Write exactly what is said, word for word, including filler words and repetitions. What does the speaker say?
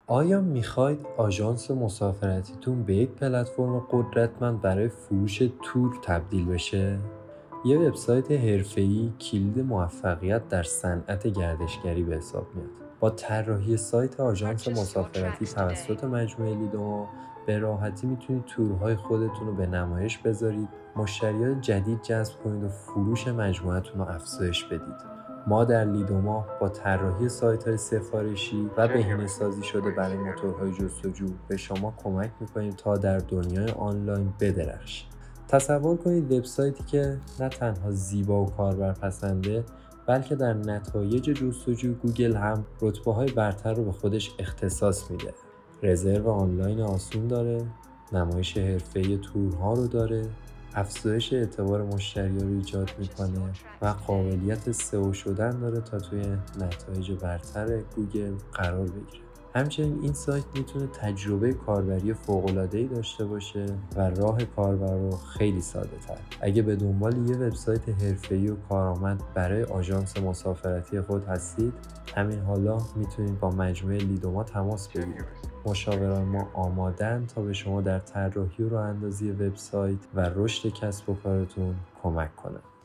آیا میخواید آژانس مسافرتیتون به یک پلتفرم قدرتمند برای فروش تور تبدیل بشه؟ یه وبسایت حرفه‌ای کلید موفقیت در صنعت گردشگری به حساب میاد. با طراحی سایت آژانس مسافرتی توسط مجموعه لیدوما به راحتی میتونید تورهای خودتون رو به نمایش بذارید، مشتریان جدید جذب کنید و فروش مجموعتون رو افزایش بدید. ما در لیدوما با طراحی سایت‌های سفارشی و بهینه‌سازی شده برای موتورهای جستجو به شما کمک می‌کنیم تا در دنیای آنلاین بدرخشید. تصور کنید وبسایتی که نه تنها زیبا و کاربرپسنده، بلکه در نتایج جستجوی گوگل هم رتبه‌های برتر رو به خودش اختصاص میده. رزرو آنلاین آسون داره، نمایش حرفه‌ای تورها رو داره، افزایش اعتبار مشتری رو ایجاد میکنه و قابلیت سئو شدن داره تا توی نتایج برتر گوگل قرار بگیره. همچنین این سایت میتونه تجربه کاربری فوق‌العاده‌ای داشته باشه و راه کاربر رو خیلی ساده تر. اگه به دنبال یه وبسایت حرفه‌ای و کارآمد برای آژانس مسافرتی خود هستید، همین حالا میتونید با مجموعه لیدوما تماس بگیرید. مشاوران ما آمادن تا به شما در طراحی و راه‌اندازی وبسایت و رشد کسب و کارتون کمک کنند.